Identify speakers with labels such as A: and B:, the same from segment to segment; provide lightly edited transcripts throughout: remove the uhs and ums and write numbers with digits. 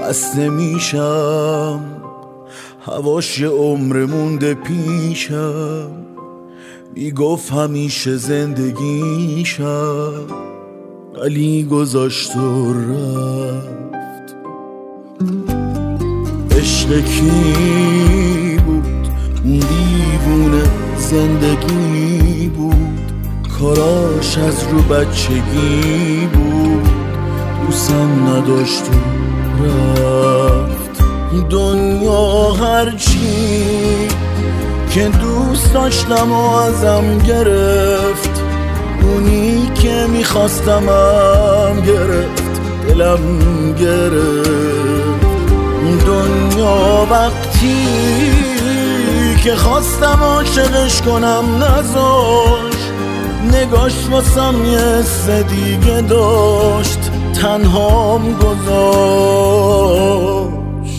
A: خسته میشم، هواش یه عمر مونده پیشم، میگفت همیشه زندگیشم، ولی گذاشت و رفت. عشق کی بود؟ اون دیوونه زندگی بود، کاراش از رو بچگی بود، دوستم نداشت و رفت. دنیا هرچی که دوست داشتم و ازم گرفت، اونی که میخواستمم گرفت، دلم گرفت. دنیا وقتی که خواستم عاشقش کنم نذاشت، نگاش واسم یه حس دیگه داشت، تنهام گذاشت.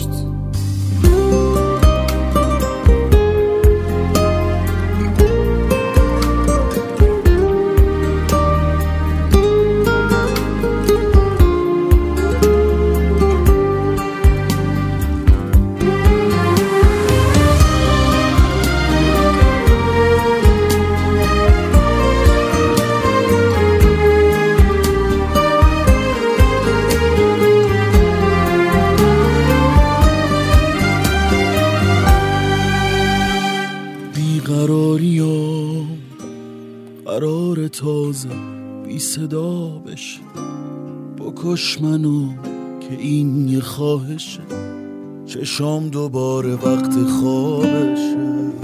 A: بیقراریام قرار تازه بی صدا بشه، بکش منو که این یه خواهشه، چشام دوباره وقت خوابشه.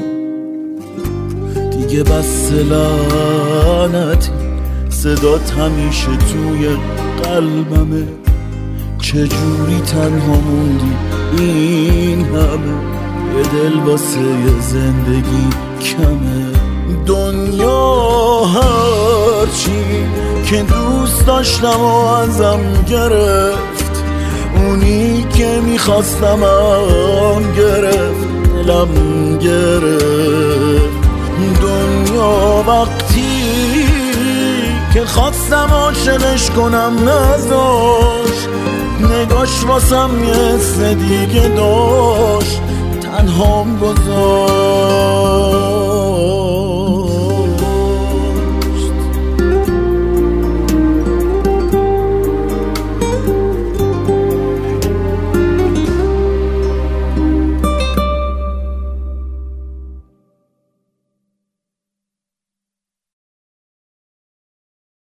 A: دیگه بس لعنتی، صدات همیشه توی قلبمه، چجوری تنها موندی این همه، یه دل واسه یه زندگی کمه. دنیا هرچی که دوست داشتم و ازم گرفت، اونی که میخواستمم گرفت، دلم گرفت. دنیا وقتی که خواستم عاشقش کنم نذاشت، نگاش واسم یه حس دیگه داشت، تنهام گذاشت.